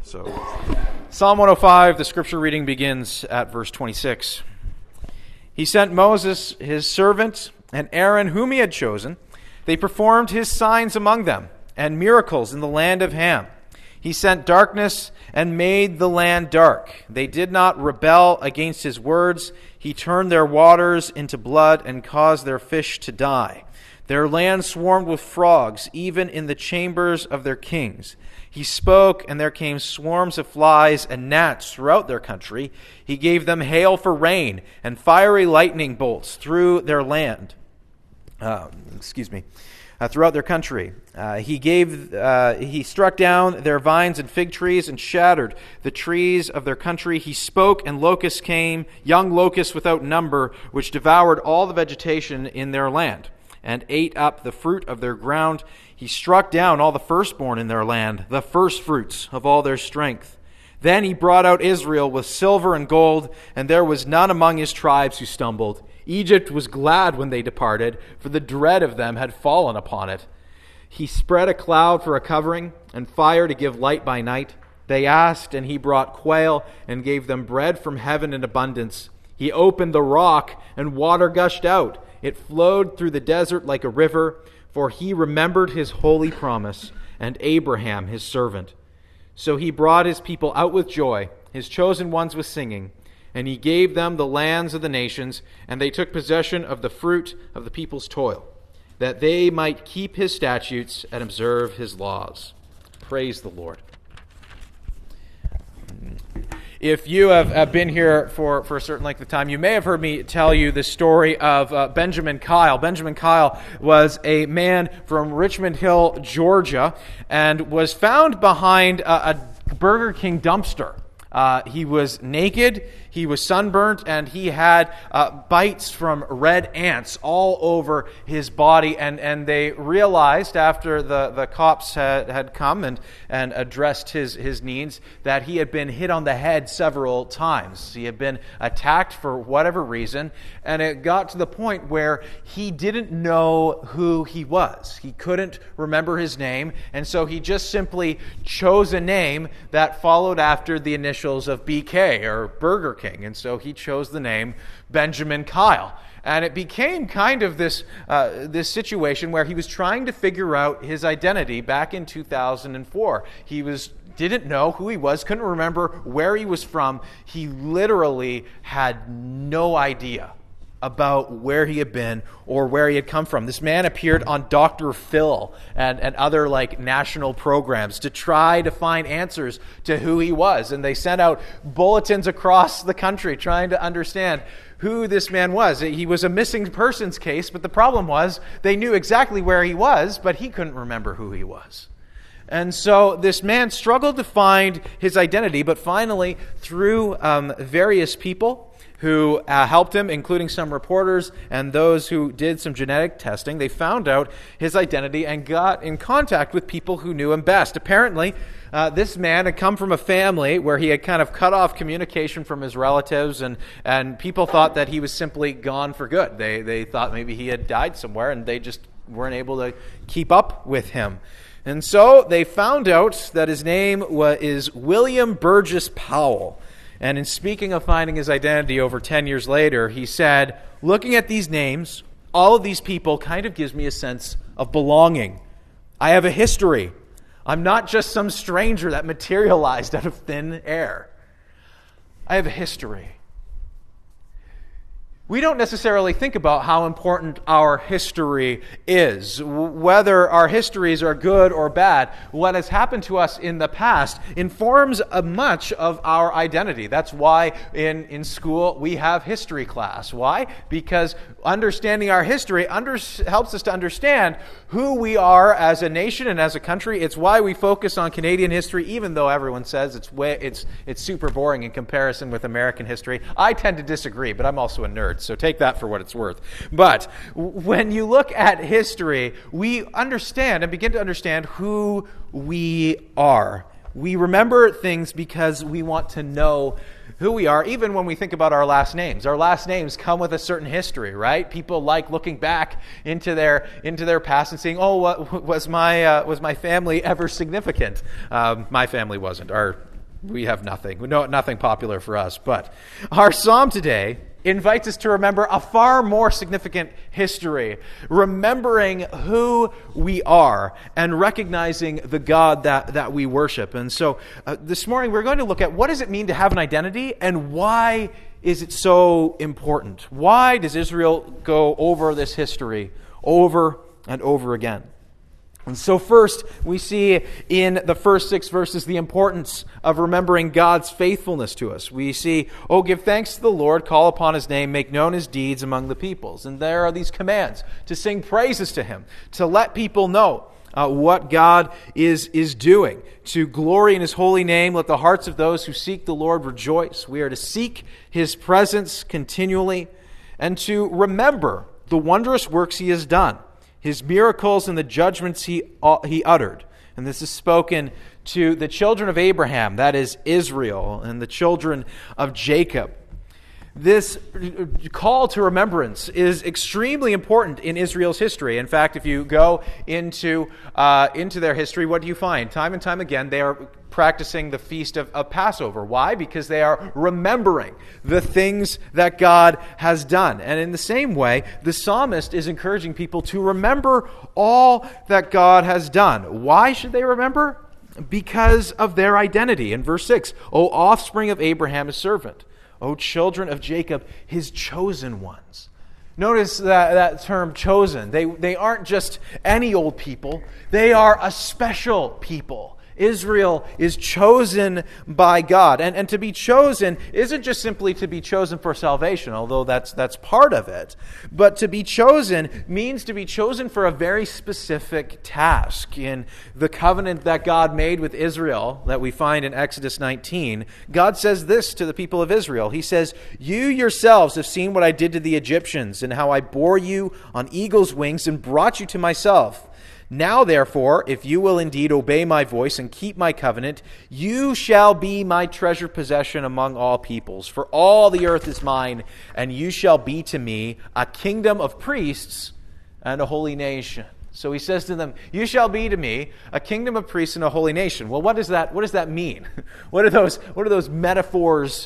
So, Psalm 105, the scripture reading begins at verse 26. He sent Moses, his servant, and Aaron, whom he had chosen. They performed his signs among them, and miracles in the land of Ham. He sent darkness and made the land dark. They did not rebel against his words. He turned their waters into blood and caused their fish to die. Their land swarmed with frogs, even in the chambers of their kings. He spoke, and there came swarms of flies and gnats throughout their country. He gave them hail for rain and fiery lightning bolts through their land. Throughout their country. He struck down their vines and fig trees and shattered the trees of their country. He spoke, and locusts came, young locusts without number, which devoured all the vegetation in their land and ate up the fruit of their ground. He struck down all the firstborn in their land, the firstfruits of all their strength. Then he brought out Israel with silver and gold, and there was none among his tribes who stumbled. Egypt was glad when they departed, for the dread of them had fallen upon it. He spread a cloud for a covering, and fire to give light by night. They asked, and he brought quail, and gave them bread from heaven in abundance. He opened the rock, and water gushed out. It flowed through the desert like a river, for he remembered his holy promise, and Abraham his servant. So he brought his people out with joy, his chosen ones with singing, and he gave them the lands of the nations, and they took possession of the fruit of the people's toil, that they might keep his statutes and observe his laws. Praise the Lord. If you have been here for a certain length of time, you may have heard me tell you the story of Benjamin Kyle. Benjamin Kyle was a man from Richmond Hill, Georgia, and was found behind a Burger King dumpster. He was naked, he was sunburnt, and he had bites from red ants all over his body. And they realized after the cops had come and addressed his needs that he had been hit on the head several times. He had been attacked for whatever reason, and it got to the point where he didn't know who he was. He couldn't remember his name, and so he just simply chose a name that followed after the initials of BK, or Burger King, and so he chose the name Benjamin Kyle. And it became kind of this situation where he was trying to figure out his identity back in 2004. He didn't know who he was, couldn't remember where he was from. He literally had no idea about where he had been or where he had come from. This man appeared on Dr. Phil and other national programs to try to find answers to who he was. And they sent out bulletins across the country trying to understand who this man was. He was a missing persons case, but the problem was they knew exactly where he was, but he couldn't remember who he was. And so this man struggled to find his identity, but finally, through various people who helped him, including some reporters and those who did some genetic testing, they found out his identity and got in contact with people who knew him best. Apparently, this man had come from a family where he had kind of cut off communication from his relatives, and people thought that he was simply gone for good. They thought maybe he had died somewhere, and they just weren't able to keep up with him. And so they found out that his name is William Burgess Powell. And in speaking of finding his identity over 10 years later, he said, looking at these names, all of these people kind of gives me a sense of belonging. I have a history. I'm not just some stranger that materialized out of thin air. I have a history. We don't necessarily think about how important our history is. Whether our histories are good or bad, what has happened to us in the past informs much of our identity. That's why in school we have history class. Why? Because understanding our history helps us to understand who we are as a nation and as a country. It's why we focus on Canadian history, even though everyone says it's super boring in comparison with American history. I tend to disagree, but I'm also a nerd. So take that for what it's worth. But when you look at history, we understand and begin to understand who we are. We remember things because we want to know who we are, even when we think about our last names. Our last names come with a certain history, right? People like looking back into their past and saying, "Oh, was my family ever significant?" My family wasn't. We have nothing. Nothing popular for us. But our psalm today invites us to remember a far more significant history, remembering who we are and recognizing the God that we worship. And so this morning we're going to look at what does it mean to have an identity and why is it so important? Why does Israel go over this history over and over again? And so first, we see in the first 6 verses the importance of remembering God's faithfulness to us. We see, "Oh, give thanks to the Lord, call upon his name, make known his deeds among the peoples." And there are these commands to sing praises to him, to let people know what God is doing, to glory in his holy name. Let the hearts of those who seek the Lord rejoice. We are to seek his presence continually and to remember the wondrous works he has done, his miracles and the judgments he uttered. And this is spoken to the children of Abraham, that is Israel, and the children of Jacob. This call to remembrance is extremely important in Israel's history. In fact, if you go into their history, what do you find? Time and time again, they are practicing the feast of Passover. Why? Because they are remembering the things that God has done. And in the same way, the psalmist is encouraging people to remember all that God has done. Why should they remember? Because of their identity. In verse 6, "O offspring of Abraham, his servant. O children of Jacob, his chosen ones." Notice that term chosen. They aren't just any old people. They are a special people. Israel is chosen by God. And to be chosen isn't just simply to be chosen for salvation, although that's part of it. But to be chosen means to be chosen for a very specific task. In the covenant that God made with Israel that we find in Exodus 19, God says this to the people of Israel. He says, "You yourselves have seen what I did to the Egyptians and how I bore you on eagle's wings and brought you to myself. Now, therefore, if you will indeed obey my voice and keep my covenant, you shall be my treasured possession among all peoples. For all the earth is mine, and you shall be to me a kingdom of priests and a holy nation." So he says to them, "You shall be to me a kingdom of priests and a holy nation." Well, what does that mean? What do those metaphors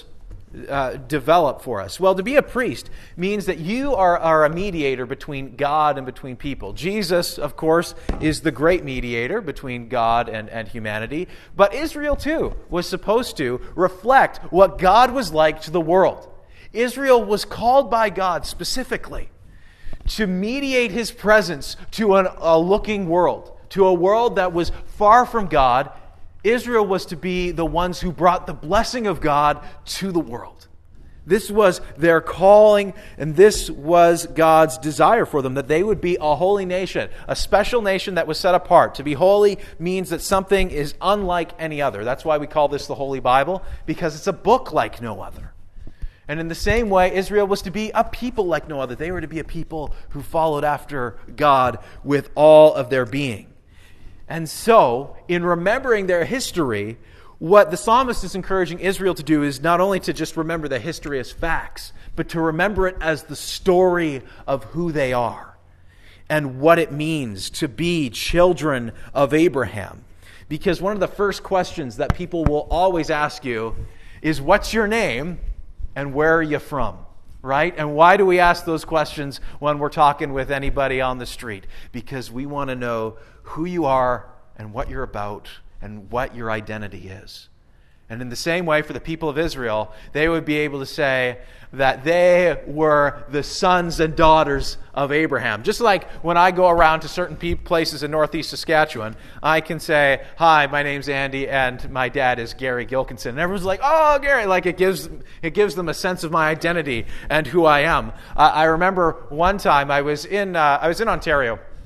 develop for us? Well, to be a priest means that you are a mediator between God and between people. Jesus, of course, is the great mediator between God and humanity. But Israel, too, was supposed to reflect what God was like to the world. Israel was called by God specifically to mediate his presence to a looking world, to a world that was far from God. Israel was to be the ones who brought the blessing of God to the world. This was their calling, and this was God's desire for them, that they would be a holy nation, a special nation that was set apart. To be holy means that something is unlike any other. That's why we call this the Holy Bible, because it's a book like no other. And in the same way, Israel was to be a people like no other. They were to be a people who followed after God with all of their being. And so, in remembering their history, what the psalmist is encouraging Israel to do is not only to just remember the history as facts, but to remember it as the story of who they are and what it means to be children of Abraham. Because one of the first questions that people will always ask you is, "What's your name and where are you from?" Right? And why do we ask those questions when we're talking with anybody on the street? Because we want to know who you are and what you're about and what your identity is. And in the same way, for the people of Israel, they would be able to say that they were the sons and daughters of Abraham. Just like when I go around to certain places in northeast Saskatchewan, I can say, "Hi, my name's Andy, and my dad is Gary Gilkinson." And everyone's like, "Oh, Gary!" Like it gives them a sense of my identity and who I am. I remember one time I was in Ontario.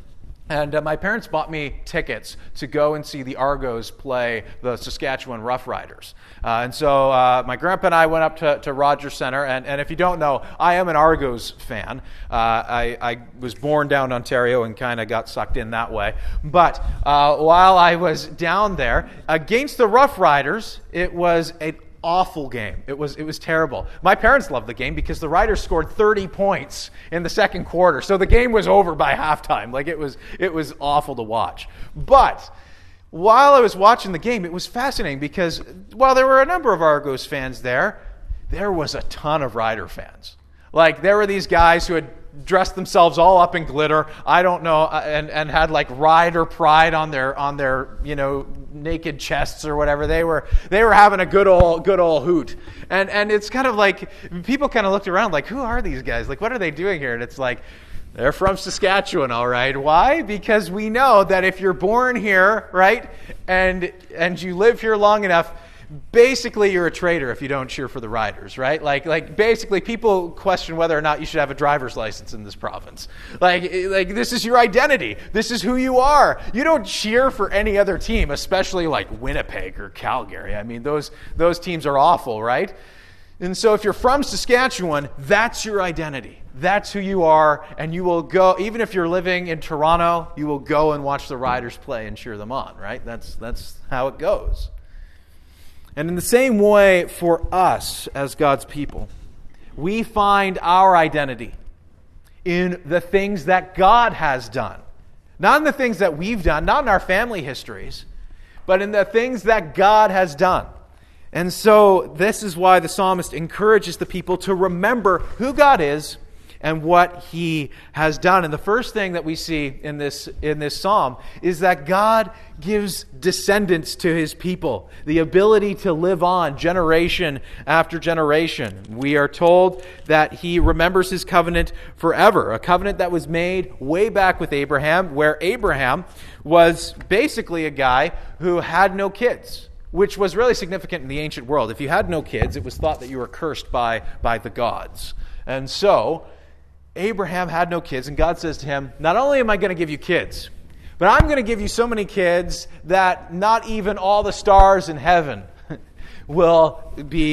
And my parents bought me tickets to go and see the Argos play the Saskatchewan Roughriders. And so my grandpa and I went up to Rogers Centre. And if you don't know, I am an Argos fan. I was born down in Ontario and kind of got sucked in that way. But while I was down there, against the Roughriders, it was an awful game. It was terrible. My parents loved the game because the Riders scored 30 points in the second quarter. So the game was over by halftime. Like it was awful to watch. But while I was watching the game, it was fascinating because while there were a number of Argos fans there was a ton of Rider fans. Like there were these guys who had dressed themselves all up in glitter, I don't know, and had like Rider pride on their naked chests or whatever. They were having a good old hoot. And it's kind of like people kind of looked around like, who are these guys? Like, what are they doing here? And it's like, they're from Saskatchewan, all right. Why? Because we know that if you're born here, right, and you live here long enough, basically you're a traitor if you don't cheer for the Riders, right? Like basically people question whether or not you should have a driver's license in this province. Like this is your identity. This is who you are. You don't cheer for any other team, especially like Winnipeg or Calgary. I mean, those teams are awful, right? And so if you're from Saskatchewan, that's your identity. That's who you are, and you will go, even if you're living in Toronto, you will go and watch the Riders play and cheer them on, right? That's how it goes. And in the same way for us as God's people, we find our identity in the things that God has done. Not in the things that we've done, not in our family histories, but in the things that God has done. And so this is why the psalmist encourages the people to remember who God is and what He has done. And the first thing that we see in this psalm is that God gives descendants to His people, the ability to live on generation after generation. We are told that He remembers His covenant forever, a covenant that was made way back with Abraham, where Abraham was basically a guy who had no kids, which was really significant in the ancient world. If you had no kids, it was thought that you were cursed by the gods. And so Abraham had no kids, and God says to him, not only am I going to give you kids, but I'm going to give you so many kids that not even all the stars in heaven will be,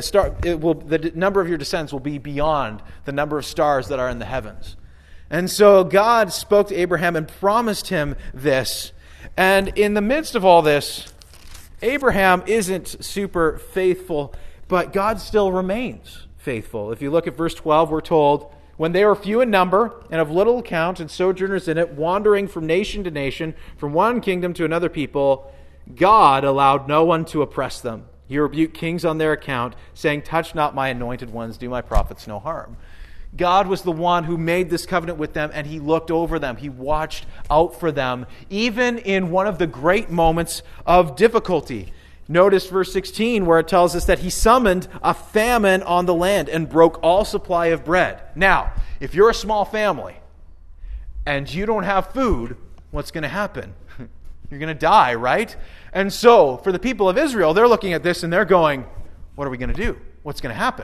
the number of your descendants will be beyond the number of stars that are in the heavens. And so God spoke to Abraham and promised him this. And in the midst of all this, Abraham isn't super faithful, but God still remains faithful. If you look at verse 12, we're told, when they were few in number and of little account and sojourners in it, wandering from nation to nation, from one kingdom to another people, God allowed no one to oppress them. He rebuked kings on their account, saying, touch not my anointed ones, do my prophets no harm. God was the one who made this covenant with them, and He looked over them. He watched out for them, even in one of the great moments of difficulty. Notice verse 16 where it tells us that He summoned a famine on the land and broke all supply of bread. Now, if you're a small family and you don't have food, what's going to happen? You're going to die, right? And so, for the people of Israel, they're looking at this and they're going, what are we going to do? What's going to happen?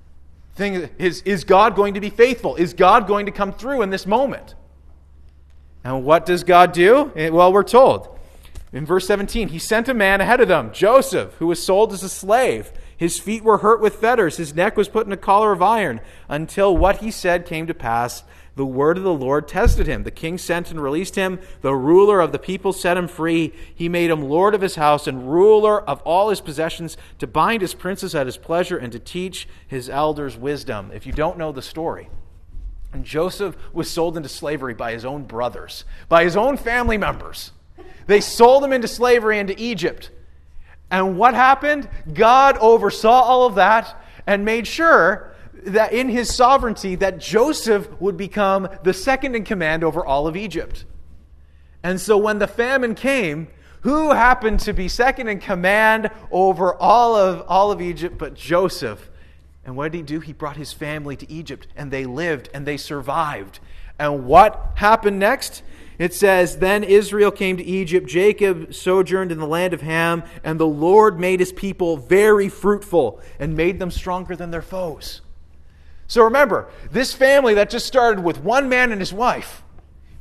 Is God going to be faithful? Is God going to come through in this moment? And what does God do? Well, we're told. In verse 17, He sent a man ahead of them, Joseph, who was sold as a slave. His feet were hurt with fetters. His neck was put in a collar of iron, until what he said came to pass. The word of the Lord tested him. The king sent and released him. The ruler of the people set him free. He made him lord of his house and ruler of all his possessions, to bind his princes at his pleasure and to teach his elders wisdom. If you don't know the story, and Joseph was sold into slavery by his own brothers, by his own family members. They sold him into slavery into Egypt. And what happened? God oversaw all of that and made sure that in His sovereignty that Joseph would become the second in command over all of Egypt. And so when the famine came, who happened to be second in command over all of Egypt but Joseph? And what did he do? He brought his family to Egypt, and they lived and they survived. And what happened next? It says, then Israel came to Egypt, Jacob sojourned in the land of Ham, and the Lord made His people very fruitful and made them stronger than their foes. So remember, this family that just started with one man and his wife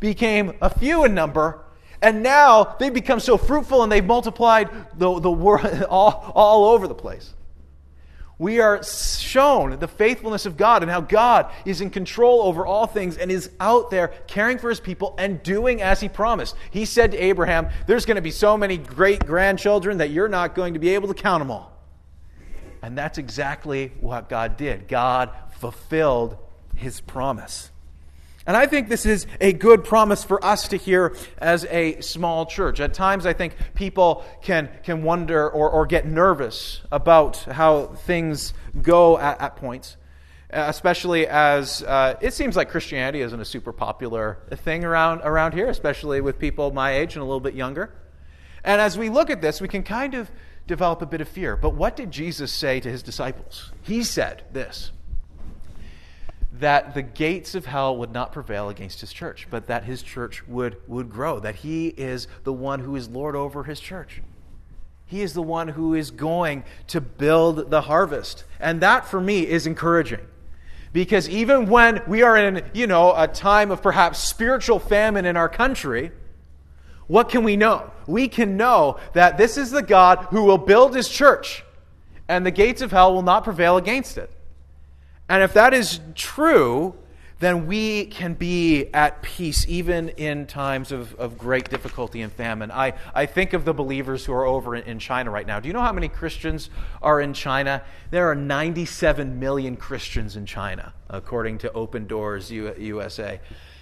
became a few in number, and now they've become so fruitful and they've multiplied the world all over the place. We are shown the faithfulness of God and how God is in control over all things and is out there caring for his people and doing as he promised. He said to Abraham, there's going to be so many great-grandchildren that you're not going to be able to count them all. And that's exactly what God did. God fulfilled his promise. And I think this is a good promise for us to hear as a small church. At times, I think people can wonder or get nervous about how things go at points, especially as it seems like Christianity isn't a super popular thing around here, especially with people my age and a little bit younger. And as we look at this, we can kind of develop a bit of fear. But what did Jesus say to his disciples? He said this, that the gates of hell would not prevail against his church, but that his church would grow, that he is the one who is Lord over his church. He is the one who is going to build the harvest. And that, for me, is encouraging. Because even when we are in, a time of perhaps spiritual famine in our country, what can we know? We can know that this is the God who will build his church, and the gates of hell will not prevail against it. And if that is true, then we can be at peace even in times of great difficulty and famine. I think of the believers who are over in China right now. Do you know how many Christians are in China? There are 97 million Christians in China, according to Open Doors USA.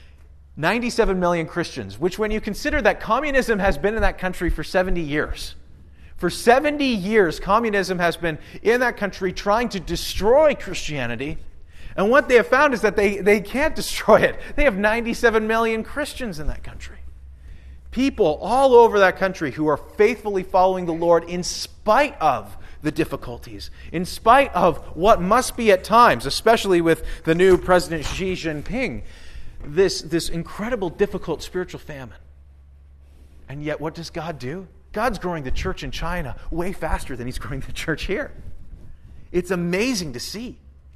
97 million Christians, which when you consider that communism has been in that country for 70 years. For 70 years, communism has been in that country trying to destroy Christianity. And what they have found is that they can't destroy it. They have 97 million Christians in that country. People all over that country who are faithfully following the Lord in spite of the difficulties, in spite of what must be at times, especially with the new President Xi Jinping, this incredible, difficult spiritual famine. And yet, what does God do? God's growing the church in China way faster than he's growing the church here. It's amazing to see.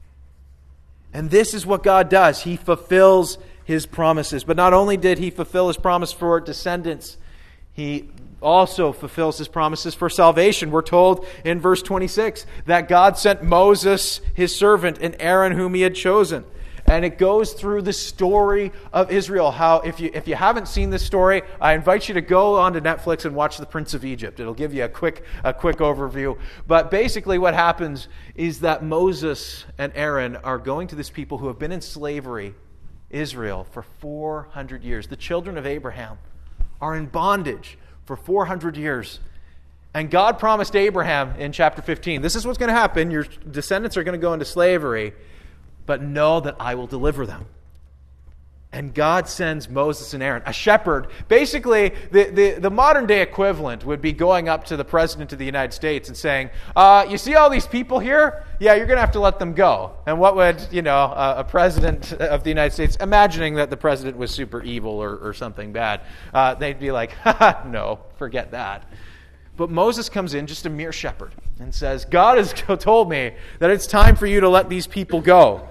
And this is what God does. He fulfills his promises. But not only did he fulfill his promise for descendants, he also fulfills his promises for salvation. We're told in verse 26 that God sent Moses, his servant, and Aaron, whom he had chosen. And it goes through the story of Israel. How, if you haven't seen this story, I invite you to go onto Netflix and watch The Prince of Egypt. It'll give you a quick overview. But basically what happens is that Moses and Aaron are going to this people who have been in slavery, Israel, for 400 years. The children of Abraham are in bondage for 400 years. And God promised Abraham in chapter 15, this is what's going to happen. Your descendants are going to go into slavery, but know that I will deliver them. And God sends Moses and Aaron, a shepherd. Basically, the modern day equivalent would be going up to the President of the United States and saying, you see all these people here? Yeah, you're going to have to let them go. And what would, a President of the United States, imagining that the President was super evil or something bad, they'd be like, no, forget that. But Moses comes in, just a mere shepherd, and says, God has told me that it's time for you to let these people go.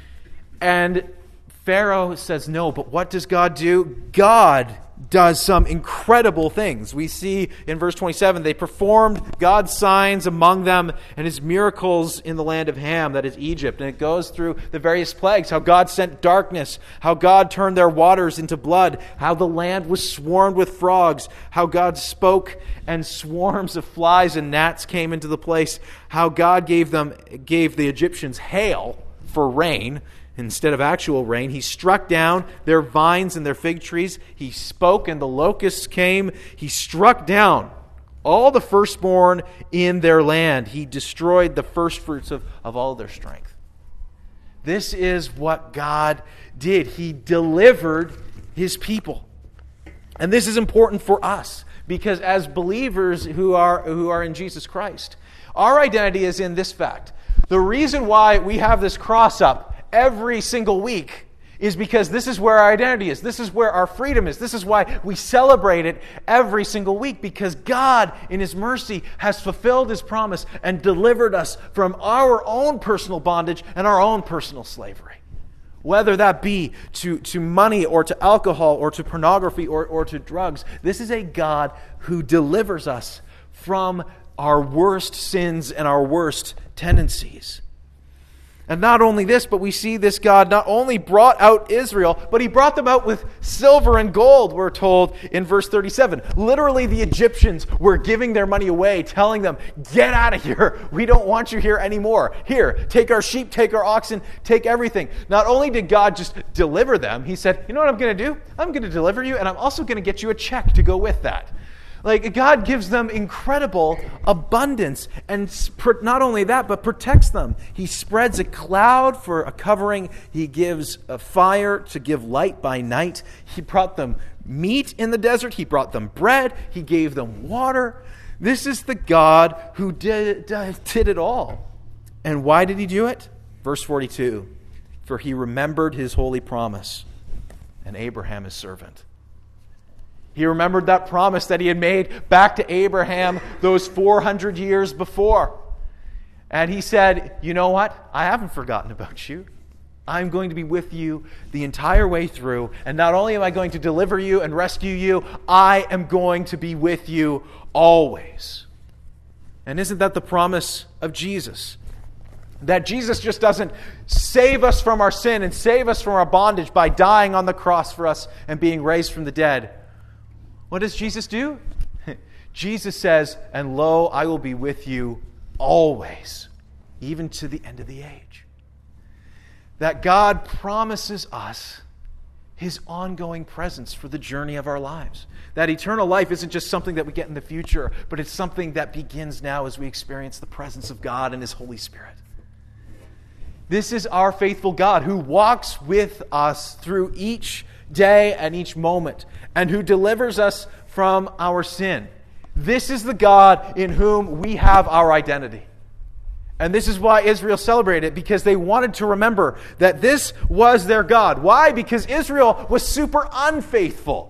And Pharaoh says no, but what does God do? God does some incredible things. We see in verse 27, they performed God's signs among them and his miracles in the land of Ham, that is Egypt. And it goes through the various plagues, how God sent darkness, how God turned their waters into blood, how the land was swarmed with frogs, how God spoke and swarms of flies and gnats came into the place, how God gave the Egyptians hail for rain, instead of actual rain. He struck down their vines and their fig trees. He spoke and the locusts came. He struck down all the firstborn in their land. He destroyed the firstfruits of all their strength. This is what God did. He delivered his people. And this is important for us because as believers who are in Jesus Christ, our identity is in this fact. The reason why we have this cross up every single week is because this is where our identity is. This is where our freedom is. This is why we celebrate it every single week, because God, in his mercy, has fulfilled his promise and delivered us from our own personal bondage and our own personal slavery. whether that be to money or to alcohol or to pornography or to drugs. This is a God who delivers us from our worst sins and our worst tendencies. And not only this, but we see this God not only brought out Israel, but he brought them out with silver and gold, we're told in verse 37. Literally, the Egyptians were giving their money away, telling them, get out of here. We don't want you here anymore. Here, take our sheep, take our oxen, take everything. Not only did God just deliver them, he said, you know what I'm going to do? I'm going to deliver you, and I'm also going to get you a check to go with that. Like, God gives them incredible abundance, and not only that, but protects them. He spreads a cloud for a covering. He gives a fire to give light by night. He brought them meat in the desert. He brought them bread. He gave them water. This is the God who did it all. And why did he do it? Verse 42, for he remembered his holy promise and Abraham his servant. He remembered that promise that he had made back to Abraham those 400 years before. And he said, you know what? I haven't forgotten about you. I'm going to be with you the entire way through. And not only am I going to deliver you and rescue you, I am going to be with you always. And isn't that the promise of Jesus? That Jesus just doesn't save us from our sin and save us from our bondage by dying on the cross for us and being raised from the dead. What does Jesus do? Jesus says, and lo, I will be with you always, even to the end of the age. That God promises us his ongoing presence for the journey of our lives. That eternal life isn't just something that we get in the future, but it's something that begins now as we experience the presence of God and his Holy Spirit. This is our faithful God who walks with us through each day and each moment, and who delivers us from our sin. This is the God in whom we have our identity. And this is why Israel celebrated it, because they wanted to remember that this was their God. Why? Because Israel was super unfaithful.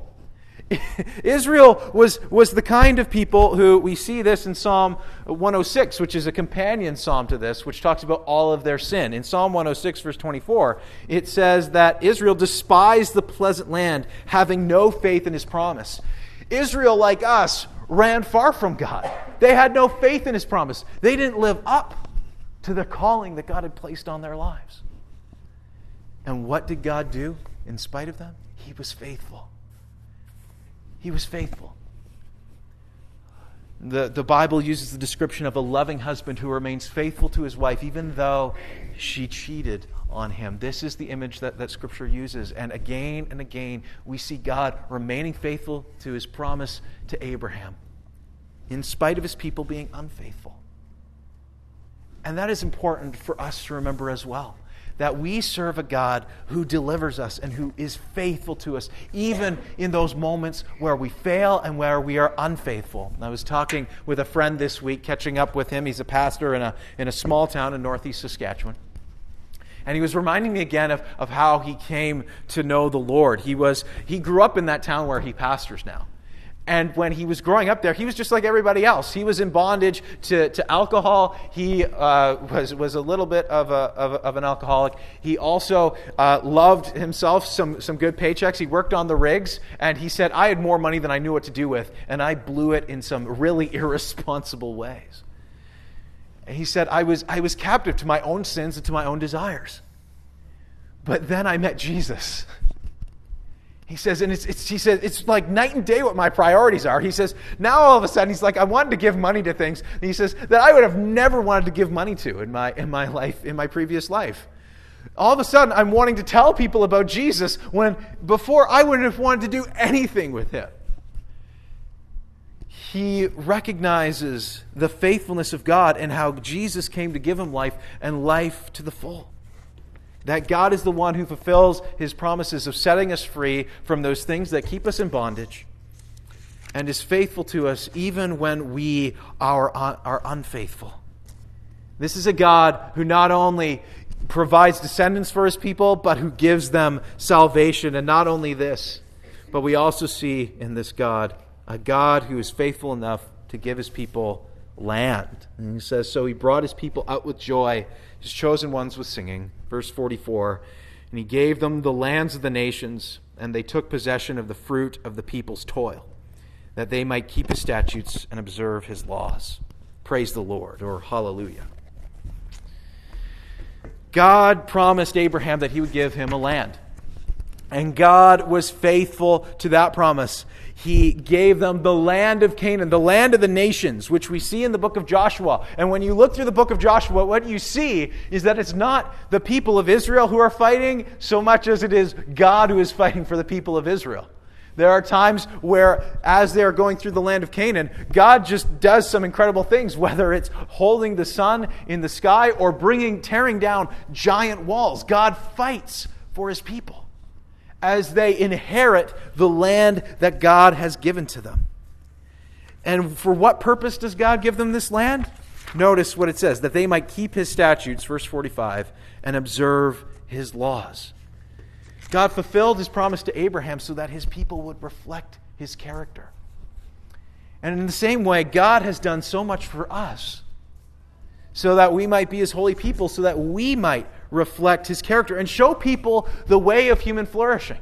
Israel was the kind of people who, we see this in Psalm 106, which is a companion psalm to this, which talks about all of their sin. In Psalm 106, verse 24, it says that Israel despised the pleasant land, having no faith in his promise. Israel, like us, ran far from God. They had no faith in his promise. They didn't live up to the calling that God had placed on their lives. And what did God do in spite of them? He was faithful. He was faithful. The Bible uses the description of a loving husband who remains faithful to his wife even though she cheated on him. This is the image that Scripture uses. And again, we see God remaining faithful to his promise to Abraham in spite of his people being unfaithful. And that is important for us to remember as well. That we serve a God who delivers us and who is faithful to us, even in those moments where we fail and where we are unfaithful. I was talking with a friend this week, catching up with him. He's a pastor in a small town in northeast Saskatchewan. And he was reminding me again of how he came to know the Lord. He grew up in that town where he pastors now. And when he was growing up there, he was just like everybody else. He was in bondage to alcohol. He was a little bit of an alcoholic. He also loved himself some good paychecks. He worked on the rigs, and he said, I had more money than I knew what to do with, and I blew it in some really irresponsible ways. And he said, I was captive to my own sins and to my own desires. But then I met Jesus. He says, and it's like night and day what my priorities are. He says, now all of a sudden, he's like, I wanted to give money to things. And he says, that I would have never wanted to give money to in my life, in my previous life. All of a sudden, I'm wanting to tell people about Jesus when before I wouldn't have wanted to do anything with him. He recognizes the faithfulness of God and how Jesus came to give him life and life to the full. That God is the one who fulfills his promises of setting us free from those things that keep us in bondage and is faithful to us even when we are unfaithful. This is a God who not only provides descendants for his people, but who gives them salvation. And not only this, but we also see in this God a God who is faithful enough to give his people land. And he says, so he brought his people out with joy, his chosen ones with singing. Verse 44, And he gave them the lands of the nations, and they took possession of the fruit of the people's toil, that they might keep his statutes and observe his laws. Praise the Lord, or hallelujah. God promised Abraham that he would give him a land. And God was faithful to that promise. He gave them the land of Canaan, the land of the nations, which we see in the book of Joshua. And when you look through the book of Joshua, what you see is that it's not the people of Israel who are fighting so much as it is God who is fighting for the people of Israel. There are times where, as they are going through the land of Canaan, God just does some incredible things, whether it's holding the sun in the sky or tearing down giant walls. God fights for his people as they inherit the land that God has given to them. And for what purpose does God give them this land? Notice what it says, that they might keep his statutes, verse 45, and observe his laws. God fulfilled his promise to Abraham so that his people would reflect his character. And in the same way, God has done so much for us so that we might be his holy people, so that we might reflect his character and show people the way of human flourishing.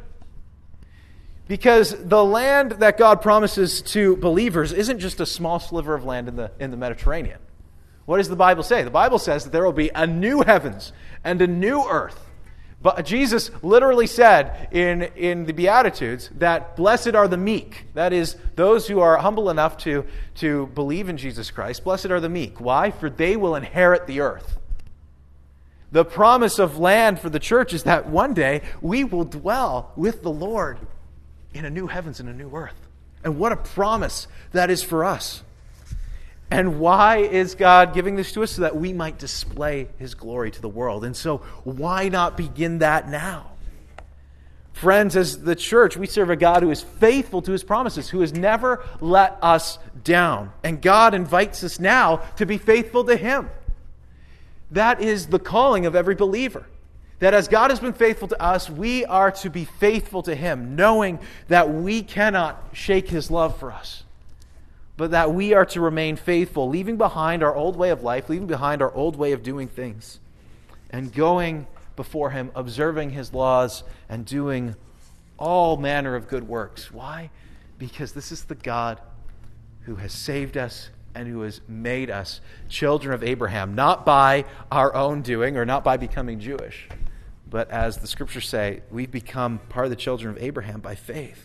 Because the land that God promises to believers isn't just a small sliver of land in the Mediterranean. What does the Bible say? The Bible says that there will be a new heavens and a new earth. But Jesus literally said in the Beatitudes that blessed are the meek. That is, those who are humble enough to believe in Jesus Christ. Blessed are the meek. Why? For they will inherit the earth. The promise of land for the church is that one day we will dwell with the Lord in a new heavens and a new earth. And what a promise that is for us. And why is God giving this to us? So that we might display his glory to the world. And so why not begin that now? Friends, as the church, we serve a God who is faithful to his promises, who has never let us down. And God invites us now to be faithful to him. That is the calling of every believer. That as God has been faithful to us, we are to be faithful to him, knowing that we cannot shake his love for us. But that we are to remain faithful, leaving behind our old way of life, leaving behind our old way of doing things, and going before him, observing his laws, and doing all manner of good works. Why? Because this is the God who has saved us and who has made us children of Abraham, not by our own doing or not by becoming Jewish, but as the scriptures say, we've become part of the children of Abraham by faith.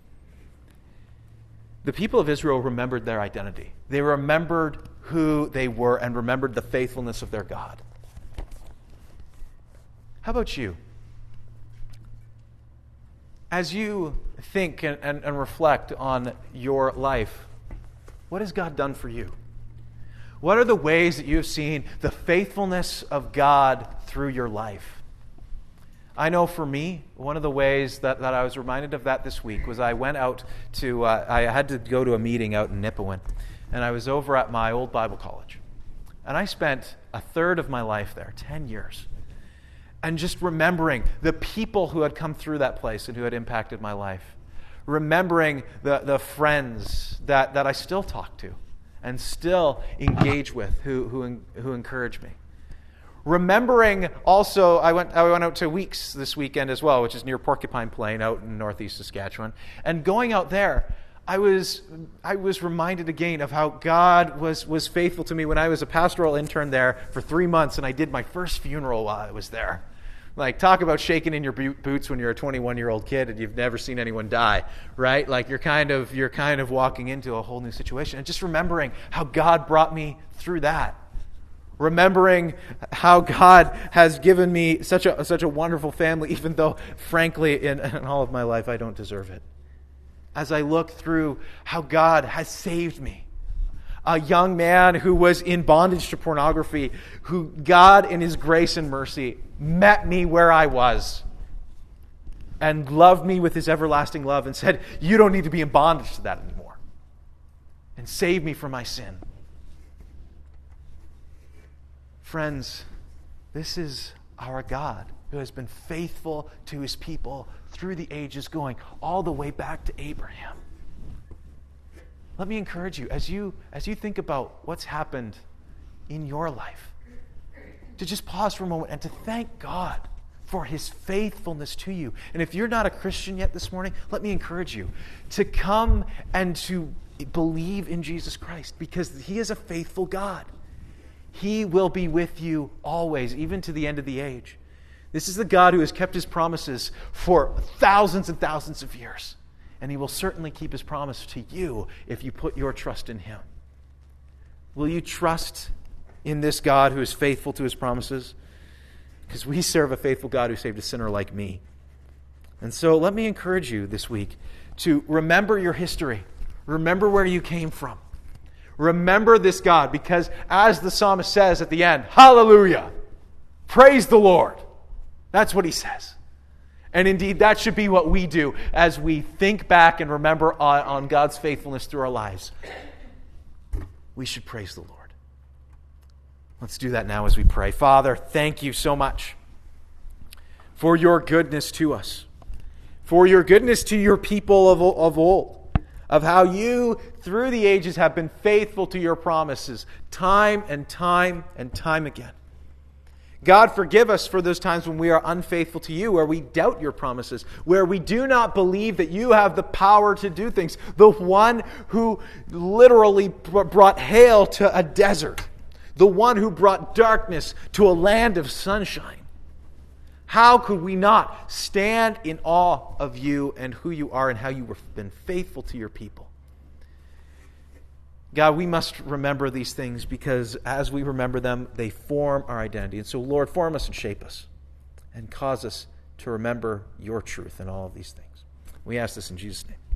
The people of Israel remembered their identity. They remembered who they were and remembered the faithfulness of their God. How about you? As you think and reflect on your life, what has God done for you? What are the ways that you have seen the faithfulness of God through your life? I know for me, one of the ways that I was reminded of that this week was I went out to, I had to go to a meeting out in Nipawin, and I was over at my old Bible college. And I spent a third of my life there, 10 years, and just remembering the people who had come through that place and who had impacted my life. Remembering the friends that I still talk to and still engage with who encourage me. Remembering also, I went out to Weeks this weekend as well, which is near Porcupine Plain out in northeast Saskatchewan. And going out there, I was reminded again of how God was faithful to me when I was a pastoral intern there for 3 months, and I did my first funeral while I was there. Like, talk about shaking in your boots when you're a 21-year-old kid and you've never seen anyone die, right? Like, you're kind of walking into a whole new situation. And just remembering how God brought me through that. Remembering how God has given me such a wonderful family, even though, frankly, in all of my life, I don't deserve it. As I look through how God has saved me. A young man who was in bondage to pornography, who God, in his grace and mercy, met me where I was and loved me with his everlasting love and said, you don't need to be in bondage to that anymore, and saved me from my sin. Friends, this is our God who has been faithful to his people through the ages, going all the way back to Abraham. Let me encourage you, as you think about what's happened in your life, to just pause for a moment and to thank God for his faithfulness to you. And if you're not a Christian yet this morning, let me encourage you to come and to believe in Jesus Christ, because he is a faithful God. He will be with you always, even to the end of the age. This is the God who has kept his promises for thousands and thousands of years. And he will certainly keep his promise to you if you put your trust in him. Will you trust in this God who is faithful to his promises? Because we serve a faithful God who saved a sinner like me. And so let me encourage you this week to remember your history. Remember where you came from. Remember this God, because as the psalmist says at the end, hallelujah, praise the Lord. That's what he says. And indeed, that should be what we do as we think back and remember on God's faithfulness through our lives. We should praise the Lord. Let's do that now as we pray. Father, thank you so much for your goodness to us, for your goodness to your people of old, of how you, through the ages, have been faithful to your promises time and time and time again. God, forgive us for those times when we are unfaithful to you, where we doubt your promises, where we do not believe that you have the power to do things. The one who literally brought hail to a desert. The one who brought darkness to a land of sunshine. How could we not stand in awe of you and who you are and how you have been faithful to your people? God, we must remember these things, because as we remember them, they form our identity. And so, Lord, form us and shape us and cause us to remember your truth in all of these things. We ask this in Jesus' name.